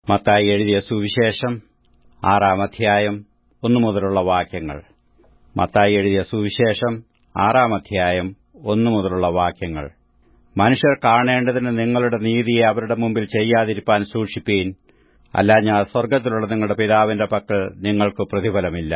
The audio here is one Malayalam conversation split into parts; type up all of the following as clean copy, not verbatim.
മത്തായി എഴുതിയ സുവിശേഷം 6-ാം അധ്യായം 1 മുതലുള്ള വാക്യങ്ങൾ. മത്തായി എഴുതിയ സുവിശേഷം 6-ാം അധ്യായം 1 മുതലുള്ള വാക്യങ്ങൾ. മനുഷ്യർ കാണേണ്ടതിന് നിങ്ങളുടെ നീതിയെ അവരുടെ മുമ്പിൽ ചെയ്യാതിരിപ്പാൻ സൂക്ഷിപ്പീൻ. അല്ലാഞ്ഞാൽ സ്വർഗ്ഗത്തിലുള്ള നിങ്ങളുടെ പിതാവിന്റെ പക്കൽ നിങ്ങൾക്ക് പ്രതിഫലമില്ല.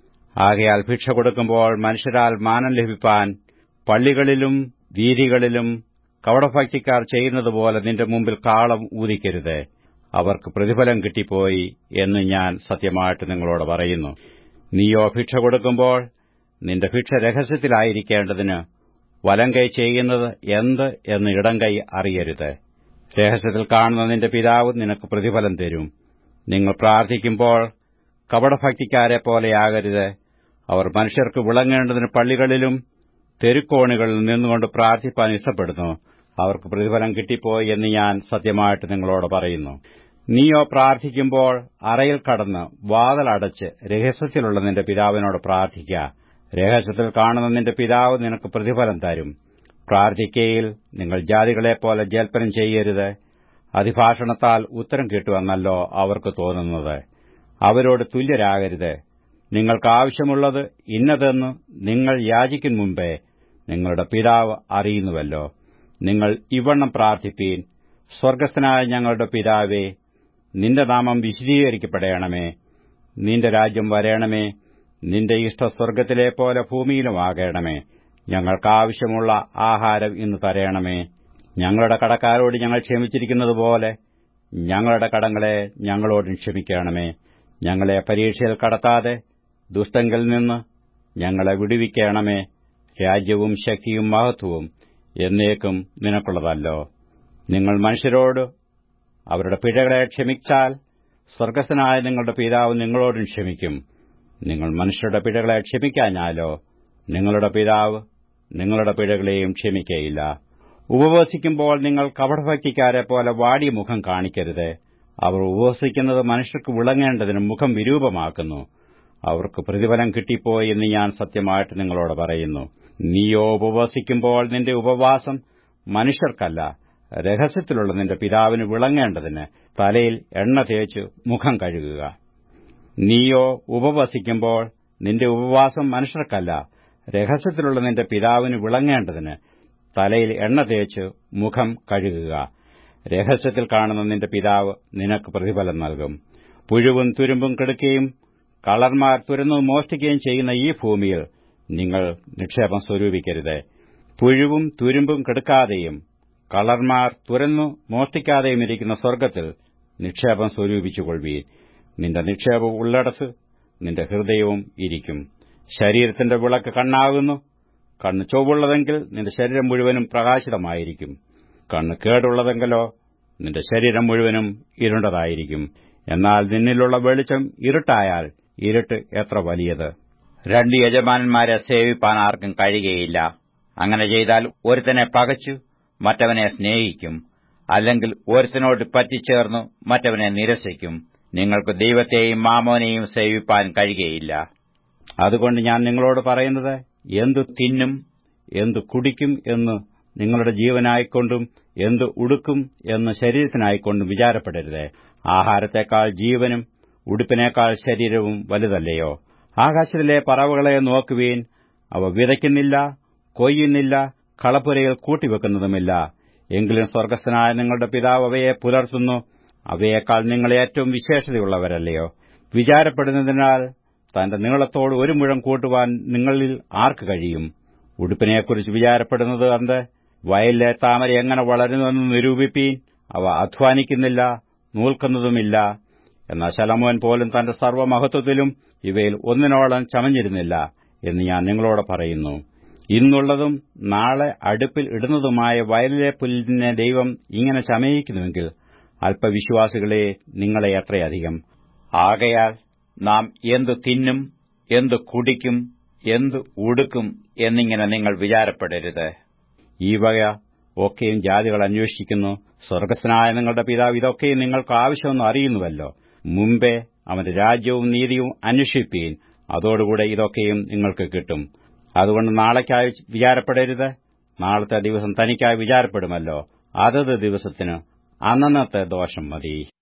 ആകയാൽ ഭിക്ഷ കൊടുക്കുമ്പോൾ മനുഷ്യരാൽ മാനം ലഭിപ്പാൻ പള്ളികളിലും വീഥികളിലും കപടഭക്തിക്കാർ ചെയ്യുന്നതുപോലെ നിന്റെ മുമ്പിൽ കാളം ഊതിക്കരുത്. അവർക്ക് പ്രതിഫലം കിട്ടിപ്പോയി എന്ന് ഞാൻ സത്യമായിട്ട് നിങ്ങളോട് പറയുന്നു. നീയോ ഭിക്ഷ കൊടുക്കുമ്പോൾ നിന്റെ ഭിക്ഷ രഹസ്യത്തിലായിരിക്കേണ്ടതിന് വലങ്കൈ ചെയ്യുന്നത് എന്ത് എന്ന് ഇടങ്കൈ അറിയരുത്. രഹസ്യത്തിൽ കാണുന്ന നിന്റെ പിതാവ് നിനക്ക് പ്രതിഫലം തരും. നിങ്ങൾ പ്രാർത്ഥിക്കുമ്പോൾ കപടഭക്തിക്കാരെ പോലെയാകരുത്. അവർ മനുഷ്യർക്ക് വിളങ്ങേണ്ടതിന് പള്ളികളിലും തെരുക്കോണുകളിലും നിന്നുകൊണ്ട് പ്രാർത്ഥിപ്പാൻ ഇഷ്ടപ്പെടുന്നു. അവർക്ക് പ്രതിഫലം കിട്ടിപ്പോയി എന്ന് ഞാൻ സത്യമായിട്ട് നിങ്ങളോട് പറയുന്നു. നീയോ പ്രാർത്ഥിക്കുമ്പോൾ അറയിൽ കടന്ന് വാതിലടച്ച് രഹസ്യത്തിലുള്ള നിന്റെ പിതാവിനോട് പ്രാർത്ഥിക്ക. രഹസ്യത്തിൽ കാണുന്ന നിന്റെ പിതാവ് നിനക്ക് പ്രതിഫലം തരും. പ്രാർത്ഥിക്കയിൽ നിങ്ങൾ ജാതികളെപ്പോലെ ജൽപ്പനം ചെയ്യരുത്. അതിഭാഷണത്താൽ ഉത്തരം കിട്ടുമെന്നല്ലോ അവർക്ക് തോന്നുന്നത്. അവരോട് തുല്യരാകരുത്. നിങ്ങൾക്ക് ആവശ്യമുള്ളത് ഇന്നതെന്ന് നിങ്ങൾ യാചിക്കും മുമ്പേ നിങ്ങളുടെ പിതാവ് അറിയുന്നുവല്ലോ. നിങ്ങൾ ഇവണ്ണം പ്രാർത്ഥിപ്പീൻ: സ്വർഗ്ഗസ്ഥനായ ഞങ്ങളുടെ പിതാവേ, നിന്റെ നാമം വിശുദ്ധീകരിക്കപ്പെടണമേ. നിന്റെ രാജ്യം വരേണമേ. നിന്റെ ഇഷ്ടം സ്വർഗ്ഗത്തിലെപ്പോലെ ഭൂമിയിലുമാകണമേ. ഞങ്ങൾക്കാവശ്യമുള്ള ആഹാരം ഇന്ന് തരേണമേ. ഞങ്ങളുടെ കടക്കാരോട് ഞങ്ങൾ ക്ഷമിച്ചിരിക്കുന്നതുപോലെ ഞങ്ങളുടെ കടങ്ങളെ ഞങ്ങളോടും ക്ഷമിക്കണമേ. ഞങ്ങളെ പരീക്ഷയിൽ കടത്താതെ ദുഷ്ടങ്കിൽ നിന്ന് ഞങ്ങളെ വിടുവിക്കണമേ. രാജ്യവും ശക്തിയും മഹത്വവും എന്നേക്കും നിനക്കുള്ളതല്ലോ. നിങ്ങൾ മനുഷ്യരോട് അവരുടെ പിഴകളെ ക്ഷമിച്ചാൽ സ്വർഗ്ഗസ്ഥനായ നിങ്ങളുടെ പിതാവ് നിങ്ങളോടും ക്ഷമിക്കും. നിങ്ങൾ മനുഷ്യരുടെ പിഴകളെ ക്ഷമിക്കാഞ്ഞാലോ നിങ്ങളുടെ പിതാവ് നിങ്ങളുടെ പിഴകളെയും ക്ഷമിക്കയില്ല. ഉപവസിക്കുമ്പോൾ നിങ്ങൾ കപടഭക്തിക്കാരെ പോലെ വാടിയ മുഖം കാണിക്കരുത്. അവർ ഉപവസിക്കുന്നത് മനുഷ്യർക്ക് വിളങ്ങേണ്ടതിന് മുഖം വിരൂപമാക്കുന്നു. അവർക്ക് പ്രതിഫലം കിട്ടിപ്പോയി എന്ന് ഞാൻ സത്യമായിട്ട് നിങ്ങളോട് പറയുന്നു. നീയോ ഉപവസിക്കുമ്പോൾ നിന്റെ ഉപവാസം മനുഷ്യർക്കല്ല, രഹസ്യത്തിലുള്ള നിന്റെ പിതാവിന് വിളങ്ങേണ്ടതിന് തലയിൽ എണ്ണ തേച്ച് മുഖം കഴുകുക. നീയോ ഉപവസിക്കുമ്പോൾ നിന്റെ ഉപവാസം മനുഷ്യർക്കല്ല, രഹസ്യത്തിലുള്ള നിന്റെ പിതാവിന് വിളങ്ങേണ്ടതിന് തലയിൽ എണ്ണ തേച്ച് മുഖം കഴുകുക. രഹസ്യത്തിൽ കാണുന്ന നിന്റെ പിതാവ് നിനക്ക് പ്രതിഫലം നൽകും. പുഴുവും തുരുമ്പും കെടുക്കുകയും കള്ളന്മാർ തുരന്നു മോഷ്ടിക്കുകയും ചെയ്യുന്ന ഈ ഭൂമിയിൽ നിങ്ങൾ നിക്ഷേപം സ്വരൂപിക്കരുത്. പുഴുവും തുരുമ്പും കെടുക്കാതെയും കള്ളന്മാർ തുരന്നു മോഷ്ടിക്കാതെയും ഇരിക്കുന്ന സ്വർഗ്ഗത്തിൽ നിക്ഷേപം സ്വരൂപിച്ചുകൊള്ളുവീൻ. നിന്റെ നിക്ഷേപം ഉള്ളിടത്ത് നിന്റെ ഹൃദയവും ഇരിക്കും. ശരീരത്തിന്റെ വിളക്ക് കണ്ണാകുന്നു. കണ്ണ് ചൊവ്വുള്ളതെങ്കിൽ നിന്റെ ശരീരം മുഴുവനും പ്രകാശിതമായിരിക്കും. കണ്ണ് കേടുള്ളതെങ്കിലോ നിന്റെ ശരീരം മുഴുവനും ഇരുണ്ടതായിരിക്കും. എന്നാൽ നിന്നിലുള്ള വെളിച്ചം ഇരുട്ടായാൽ ഇരുട്ട് എത്ര വലിയത്! 2 യജമാനന്മാരെ സേവിപ്പാൻ ആർക്കും കഴിയുകയില്ല. അങ്ങനെ ചെയ്താൽ ഒരുത്തനെ പകച്ചു മറ്റവനെ സ്നേഹിക്കും, അല്ലെങ്കിൽ ഒരുത്തനോട് പറ്റിച്ചേർന്നു മറ്റവനെ നിരസിക്കും. നിങ്ങൾക്ക് ദൈവത്തെയും മാമോനെയും സേവിപ്പാൻ കഴിയുകയില്ല. അതുകൊണ്ട് ഞാൻ നിങ്ങളോട് പറയുന്നത്, എന്തു തിന്നും എന്തു കുടിക്കും എന്ന് നിങ്ങളുടെ ജീവനായിക്കൊണ്ടും എന്തു ഉടുക്കും എന്ന് ശരീരത്തിനായിക്കൊണ്ടും വിചാരപ്പെടരുത്. ആഹാരത്തെക്കാൾ ജീവനും ഉടുപ്പിനേക്കാൾ ശരീരവും വലുതല്ലയോ? ആകാശത്തിലെ പറവകളെ നോക്കുവീൻ. അവ വിതയ്ക്കുന്നില്ല, കൊയ്യുന്നില്ല, കളപ്പുരയിൽ കൂട്ടിവെക്കുന്നതുമില്ല. എങ്കിലും സ്വർഗ്ഗസ്ഥനായ നിങ്ങളുടെ പിതാവ് അവയെ പുലർത്തുന്നു. അവയേക്കാൾ നിങ്ങൾ ഏറ്റവും വിശേഷതയുള്ളവരല്ലയോ? വിചാരപ്പെടുന്നതിനാൽ തന്റെ നീളത്തോട് 1 മുഴം കൂട്ടുവാൻ നിങ്ങളിൽ ആർക്ക് കഴിയും? ഉടുപ്പിനെക്കുറിച്ച് വിചാരപ്പെടുന്നത് എന്ത്? വയലിലെ താമര എങ്ങനെ വളരുന്നുവെന്ന് നിരൂപിപ്പീൻ. അവ അധ്വാനിക്കുന്നില്ല, നൂൽക്കുന്നതുമില്ല. എന്നാൽ ശലോമോൻ പോലും തന്റെ സർവ്വമഹത്വത്തിലും ഇവയിൽ ഒന്നിനോളം ചമഞ്ഞിരുന്നില്ല എന്ന് ഞാൻ നിങ്ങളോട് പറയുന്നു. ഇന്നുള്ളതും നാളെ അടുപ്പിൽ ഇടുന്നതുമായ വയലിലെ പുല്ലിനെ ദൈവം ഇങ്ങനെ ചമയിക്കുന്നുവെങ്കിൽ അല്പവിശ്വാസികളെ നിങ്ങളെ എത്രയധികം! ആകയാൽ നാം എന്തു തിന്നും എന്തു കുടിക്കും എന്തു ഉടുക്കും എന്നിങ്ങനെ നിങ്ങൾ വിചാരപ്പെടരുത്. ഈ വക ഒക്കെയും ജാതികൾ അന്വേഷിക്കുന്നു. സ്വർഗ്ഗസ്ഥനായ നിങ്ങളുടെ പിതാവ് ഇതൊക്കെയും നിങ്ങൾക്ക് ആവശ്യമെന്ന് അറിയുന്നുവല്ലോ. മുമ്പേ അവന്റെ രാജ്യവും നീതിയും അന്വേഷിപ്പീൻ, അതോടുകൂടെ ഇതൊക്കെയും നിങ്ങൾക്ക് കിട്ടും. അതുകൊണ്ട് നാളേക്കായി വിചാരപ്പെടരുത്. നാളത്തെ ദിവസം തനിക്കായി വിചാരപ്പെടുമല്ലോ. അതത് ദിവസത്തിന് അന്നന്നത്തെ ദോഷം മതി.